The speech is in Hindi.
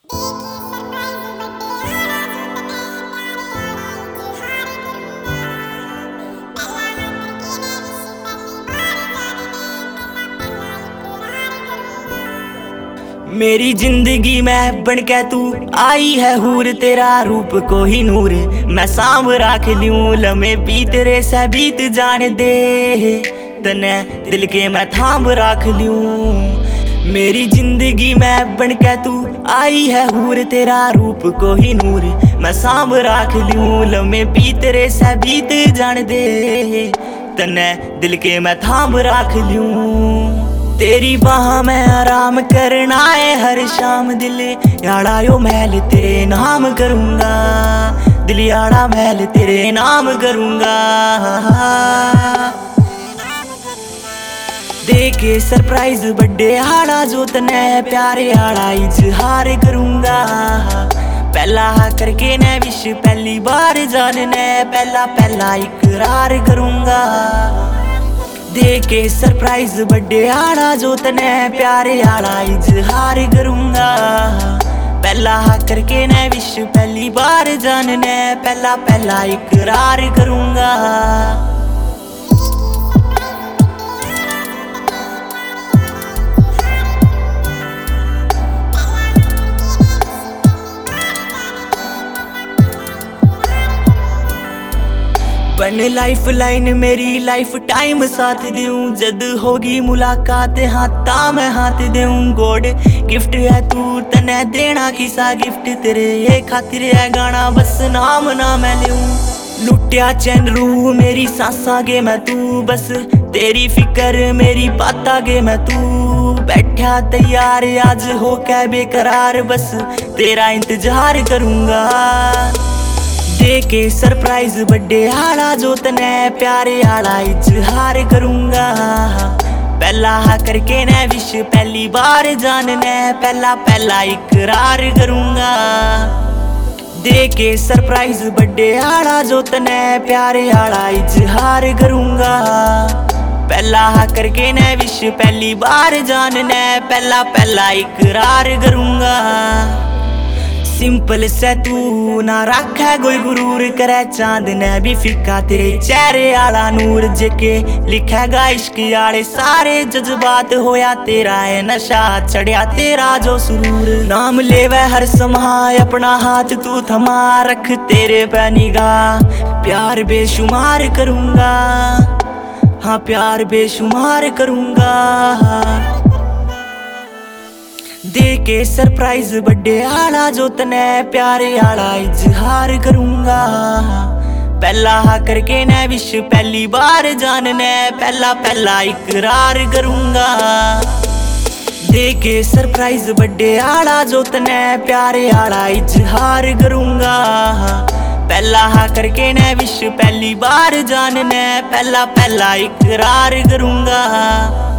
मेरी जिंदगी में बन के तू आई है हूर, तेरा रूप को ही नूर मैं सांभ राख लूं। लम्हे बीत रे से बीत जाने दे, तने दिल के मैं थाम राख लूं। मेरी जिंदगी में बन के तू आई है हूर, तेरा रूप को ही नूर मैं सांभ राख लूं। लम्हे बीत रे से बीत जाने दे, तने दिल के मैं थाम राख लूं। तेरी बाह में आराम करना है हर शाम, दिल याड़ा यो महल तेरे नाम करूंगा। दिल याड़ा महल तेरे नाम करूंगा। दे के सरप्राइज बर्थडे आड़ा जो तने प्यारे आड़ा इजहार करूंगा। पहला करके ने विश पहली बार जानने, पहला पहला इकरार करूंगा। दे के सरप्राइज बर्थडे आड़ा जो तने प्यारे आड़ा इजहार करूंगा। पहला करके ने विश पहली बार जानने, पहला पहला इकरार करूंगा। बन लाइफ लाइन मेरी लाइफ टाइम साथ दूं, जद होगी मुलाकात हाथा मैं हाथ दूं। गोड गिफ्ट है तू तने देना किसा गिफ्ट, तेरे ये खातिर है गाना बस नाम ना मैं लूं। लुटिया चैन रू मेरी सांसा गे मैं तू, बस तेरी फिक्र मेरी बाता गे मैं तू। बैठा तैयार आज हो के बेकरार, बस तेरा इंतजार करूंगा। दे के सरप्राइज बर्थडे आड़ा जो तने प्यारे आड़ा इजहार करूंगा। पहला करके ने विश पहली बार जानने, पहला पहला इकरार करूंगा। दे के सरप्राइज बर्थडे आड़ा जो तने प्यारे आड़ा इजहार करूंगा। पहला करके ने विश पहली बार जानने, पहला पहला इकरार करूंगा। सिंपल से तू ना रखा कोई गुरूर, करे चांद ने भी फिका तेरे चेहरे आला नूर। जेके लिखेगा इश्क आले सारे जज्बात, होया तेरा है नशा चढ़िया तेरा जो सुरूर। नाम लेवे हर समय अपना हाथ तू थमा, रख तेरे पे निगाह प्यार बेशुमार करूंगा। हाँ प्यार बेशुमार करूंगा। दे के सरप्राइज बर्थडे आड़ा जो तने प्यारे आड़ा इजहार करूंगा। पहला करके ने विश पहली बार जानने, पहला पहला इकरार करूंगा। दे के सरप्राइज बर्थडे आड़ा जो तने प्यारे आड़ा इजहार करूंगा। पहला करके ने विश पहली बार जानने, पहला पहला इकरार करूंगा।